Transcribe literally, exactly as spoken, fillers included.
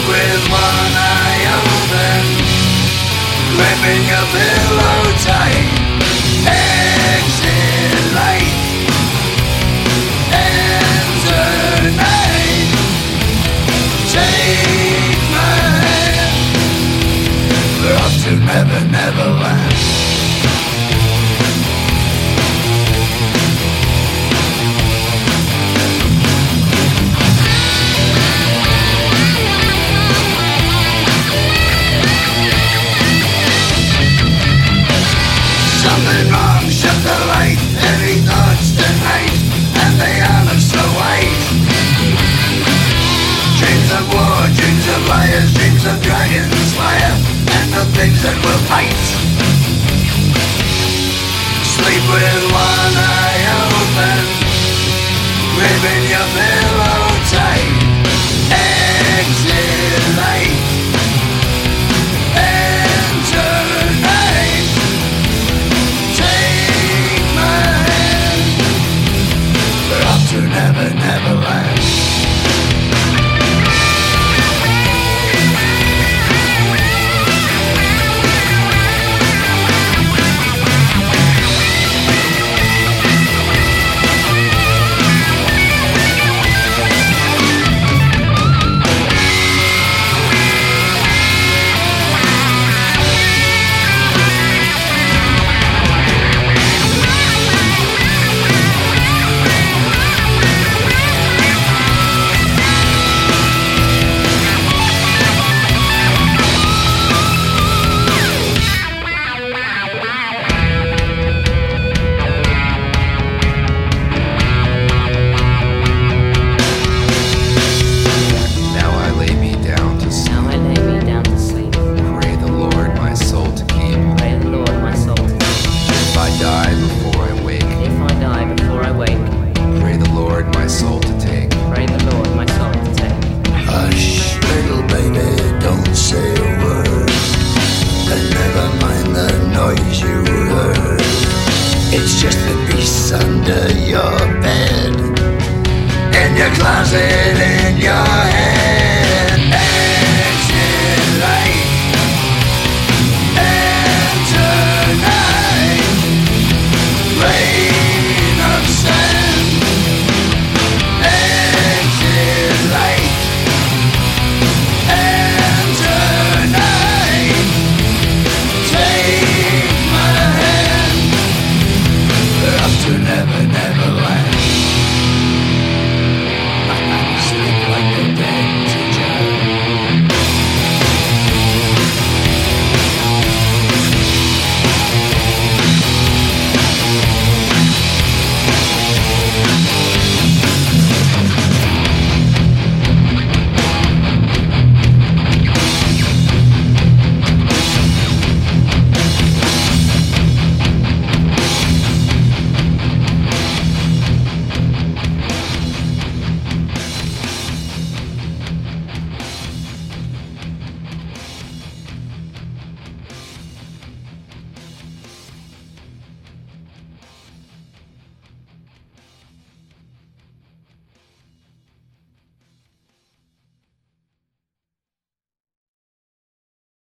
with one eye open, gripping your pillow tight. Exit light, enter night. Take my hand, we're off to Never Never Land. Something wrong, shut the light. Heavy thoughts tonight, and they all look so white. Dreams of war, dreams of liars, dreams of dragons fire, and the things that will bite. Sleep with one eye open, gripping your pillow tight. Exit light, enter night. Take my hand, we're off to Never Never Land. It's just the beasts under your bed, in your closet, in your head.